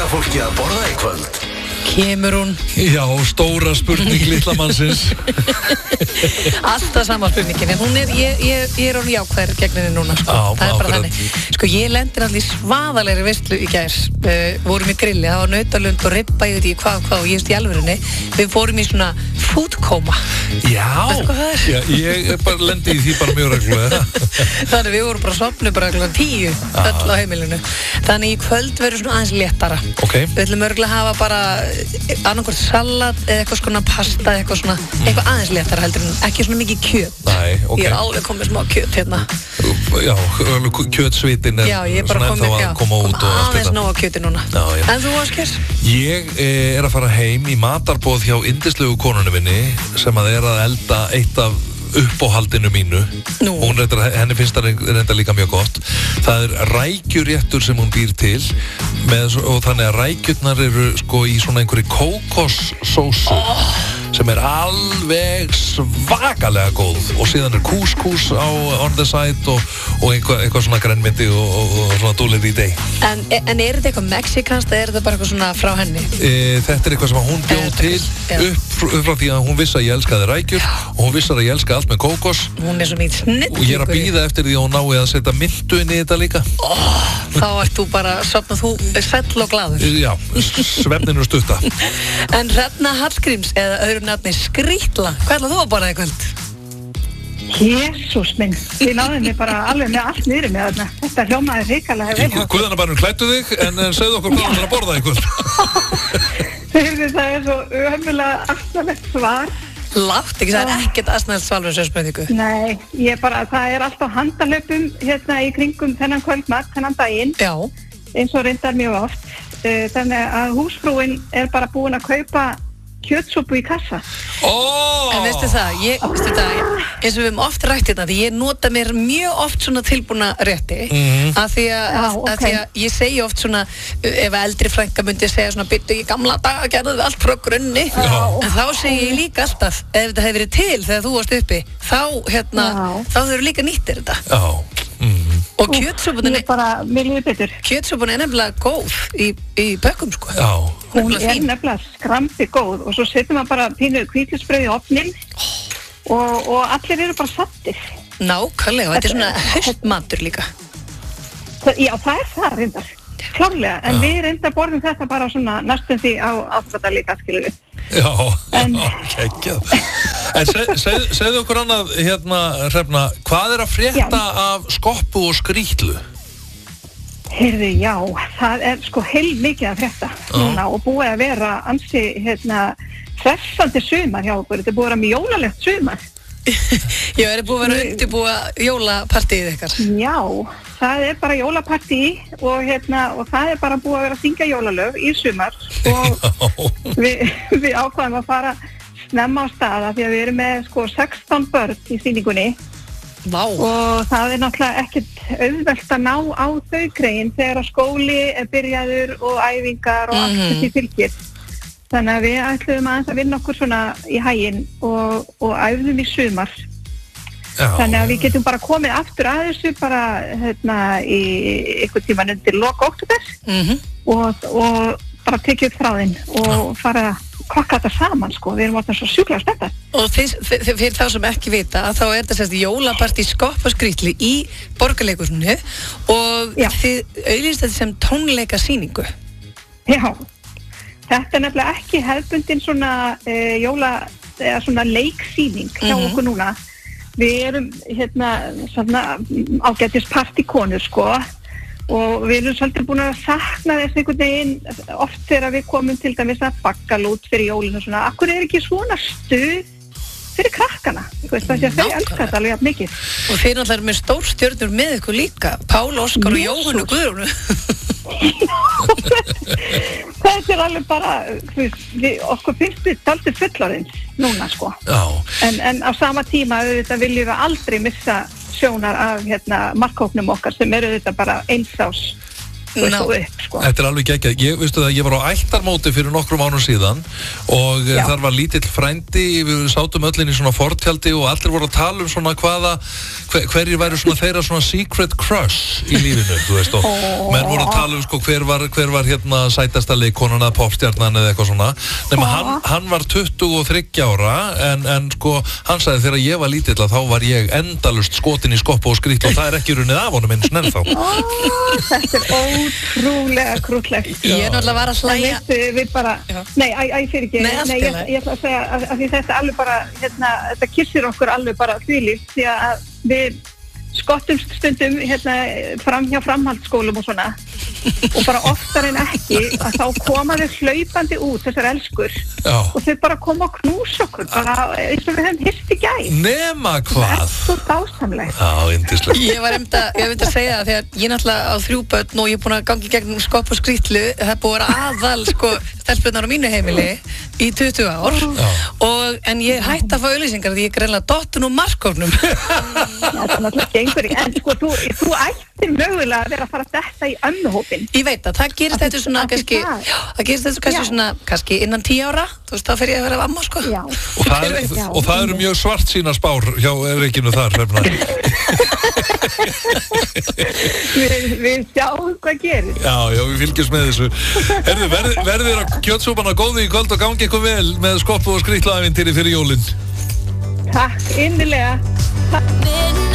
fólki að borða í kvöld? Kemur hún? Já, stóra spurning litla mannsins. Alltaf sama spurningin, en hún ég er orðin jákvæður gegn henni núna, sko. Já, það er bara akkurat. þannig. Sko, ég lendi allir svaðalegri veislu í gær. Vorum í grilli, það var nautalund og ribba, ég veit ekki hvað, og ég veist í alvörunni. Við fórum í svona foodkoma. Já, Veistu hvað það er? Já, ég bara lendi í því bara mjög reglulega. Þannig við vorum bara sofnu bara klukkan 10 öll á heimilinu. Þannig í kvöld verður svona aðeins léttara. Ok. Við ætlum örgulega að hafa bara annarkvort salat eða eitthvað svona pasta, eitthvað aðeins léttara heldur en ekki svona mikið kjöt. Nei, ok. Ég er alveg komið smá kjöt hérna. Já, kjötsvitin Já, ég er bara svona ennþá að koma út og allt aðeins þetta. nóg á kjöti núna. Já, já. En þú, Ásgeir? Ég er að fara heim í matarboð hjá yndislegu konunni minni sem að er að elda eitt af uppáhaldinu mínu. Nú. Henni finnst það reynda líka mjög gott. Það er rækjuréttur sem hún býr til og þannig að rækjurnar eru sko í svona einhverju kókossósu sem er alveg svakalega góð og síðan er kúskús on the side og eitthvað svona grænmeti og svona dúlir í deg. En er þetta eitthvað mexikanst eða er þetta bara eitthvað svona frá henni? Þetta er eitthvað sem hún bjóð til upp frá því að hún vissi að ég elskaði rækjur og hún vissi að ég elskaði allt með kókos. Hún er svo mýtt snillingur. Og ég er að bíða eftir því að hún nái að setja myndu inn í þetta líka. Þá ert þú bara, sopnað þú sæll og glaður. Já, svefninu stutta. En Hrefna Hallgríms eða öðru nafni Skrýtla, hvað ætlað þú að borða í kvöld? Jesús minn, þið náðum mig bara alveg með allt niður með þarna. Þetta hljómaði hrikalega vel. Guðanabænum klæddu þig en segðu okkur hvað þú ætlar að borða í kvöld. Það er svo ömulega aftalegt svar. Látt ekki, það er ekkert aðsnælt svalur þessu spurningu. Nei, það er alltaf handalöpum hérna í kringum þennan kvöldmat, þennan daginn. Já. Eins og reyndar mjög oft. Þannig að húsfrúin er bara búin að kaupa kjötsúpu í kassa. En veistu það, eins og við höfum oft rætt þetta, því ég nota mér mjög oft svona tilbúna rétti, af því að ég segi oft svona, ef eldri frænka myndi segja svona, byttu í gamla daga, gerðu við allt frá grunni, en þá segi ég líka alltaf, ef þetta hefði verið til þegar þú varst uppi, þá þau eru líka nýttir þetta. Já. Og kjötsúpunni er nefnilega góð í bökkum, sko. Já. Hún er nefnilega skrambi góð og svo setur maður bara pínu hvítlausbrauð í ofnin og allir eru bara sattir. Nákvæmlega, og þetta er svona haustmatur líka. Já, það er það reyndar, klárlega, en við reyndar borðum þetta bara svona næstum því á aðfata líka, skilur við. Já, kekjað. En segðu okkur annað, Hrefna, hvað er að frétta af Skoppu og Skrýtlu? Heyrðu, já, það er sko heilmikið að frétta núna og búið að vera ansi, hressandi sumar hjá okkur. Þetta er búið að vera mjög jólalegt sumar. Já, er það búið að vera að undirbúa jólapartíið ykkar? Já, það er bara jólapartí og það er bara búið að vera að syngja jólalög í sumar og við ákvaðum að fara snemma á staða því að við erum með sko 16 börn í sýningunni. Vá. Og það er náttúrulega ekkert auðvelt að ná á þau grein þegar að skóli er byrjaður og æfingar og allt þetta fylgir. Þannig að við ætlum aðeins að vinna okkur svona í haginn og æfðum í sumar. Já. Þannig að við getum bara komið aftur að þessu bara í einhvern tíman undir lok október og bara tekið upp þráðinn og fara að kokka þetta saman, sko. Við erum alltaf svo sjúklega spenntar. Og fyrir þá sem ekki vita að þá er þetta sérst jólapartí Skoppu og Skrýtlu í Borgarleikhúsinu og þið auglýsið þetta sem tónleikasýningu. Já. Þetta er nefnilega ekki hefðbundin svona eða svona leiksýning hjá okkur núna. Við erum svona ágætis partíkonur, sko. Og við erum svolítið búin að sakna þess einhvern veginn oft þegar við komum til dæmis að bakkalút fyrir jólinu og svona. Akkur er ekki svona stuð fyrir krakkana? Þess að þau elska þetta alveg jafn mikið. Og þeir náttúrulega eru með stórstjörnur með ykkur líka. Pál, Óskar og Jóhann og Guðrúnu. Þetta er alveg bara, okkur finnst við dálítið fullorðins núna, sko. Já. En á sama tíma auðvitað viljum við aldrei missa sjónar af markhóknum okkar sem eru þetta bara einsás og upp, sko. Þetta alveg geggjað. Ég var á ættarmóti fyrir nokkrum ánum síðan og þar var lítill frændi, við sátum öll inn í svona fortjaldi og allir voru að tala um svona hverjir væru svona þeirra svona secret crush í lífinu, þú veist, og menn voru að tala um sko hver var hérna sætasta leikkonan eða popstjarnan eða eitthvað svona, nema hann var 23 ára en sko, hann sagði þegar ég var lítill að þá var ég endalust skotin í skoppu og skrýtt og það er ekki runnið af honum eins ennþá. Þetta er ótrúlega krútlegt. Ég náttúrulega var að hlæja. Við bara, fyrir ekki. Ég ætla að segja að því þetta alveg bara, þetta kissir okkur alveg bara þvílíkt því að við skottumst stundum fram hjá framhaldsskólum og svona og bara oftar en ekki að þá koma þau hlaupandi út þessar elskur og þau bara koma og knúsa okkur bara eins og við höfum hýrt í gær. Nema hvað? Það er svo dásamlegt. Já, yndislegt. Ég var einmitt að segja það þegar ég náttúrulega á 3 börn og ég er búin að gangi gegnum skopp og skrýtlu, það er búin að aðal sko stelpurnar á mínu heimili í 20 ár en ég hætti að fá auglýsingar því ég greinlega dottun úr markofnum. Það er náttúrulega gengur í en sko þú ættir mögulega að vera að fara að detta í ömmuhópin. Ég veit að það gerist þetta svona kannski svona kannski innan 10 ára, þú veist, þá fer ég að vera amma sko. Já. Og það eru mjög svart sína spár hjá Reykjunu þar, Hrefna. Við sjáum hvað gerist. Já, við fylgjumst með þessu. Verðir að kjötsúpan að góði í kvöld og gangi eitthvað vel með skoppu og skrýtlaævintýri fyrir jólin. Takk, innilega. Takk.